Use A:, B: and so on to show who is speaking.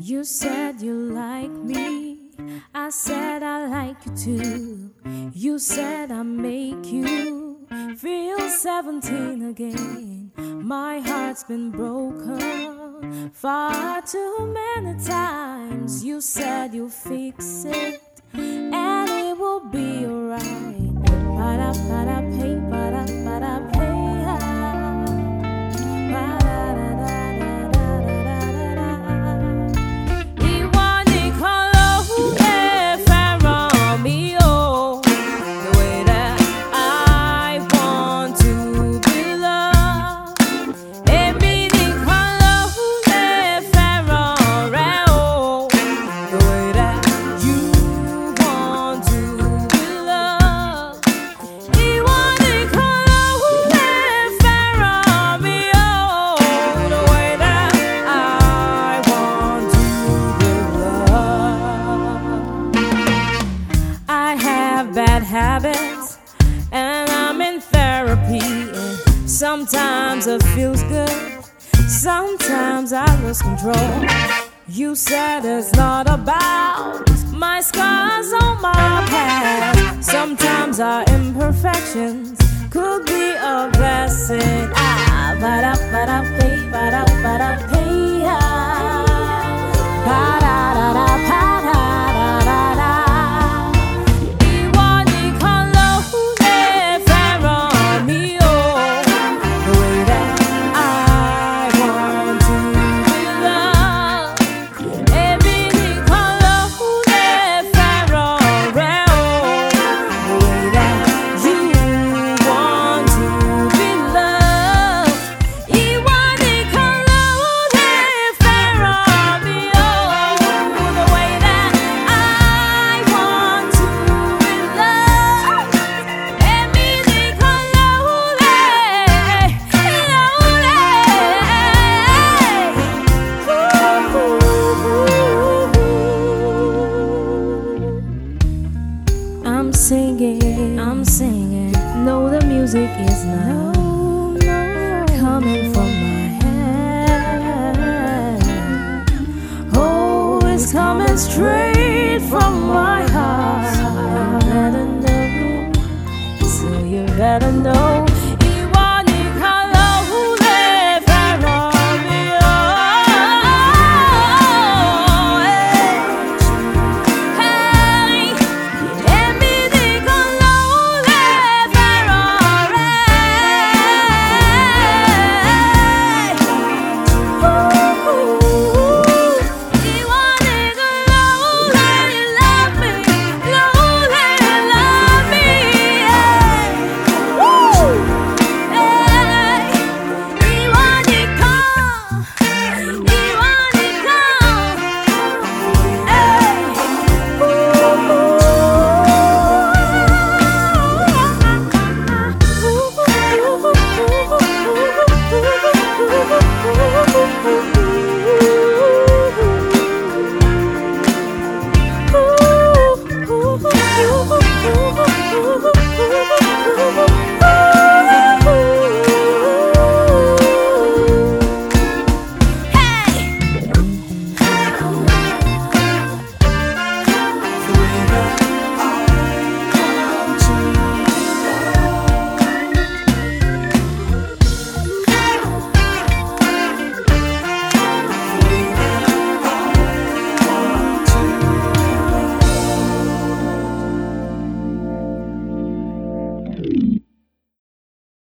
A: You said you like me, I said I like you too. You said I make you feel 17 again. My heart's been broken far too many times. You said you'll fix it and it will be alright. Ba-da-ba-da-pay, ba-da-ba-da-pay. Bad habits and I'm in therapy. Sometimes it feels good, sometimes I lose control. You said it's not about my scars on my past. Sometimes our imperfections could be a blessing. Ba-da-ba-da-pay, ba-da-ba-da-pay, ba-da-da-da-pa. I'm singing. No, the music is not coming from my head. Oh, it's coming straight from my heart. You better know, so you better know.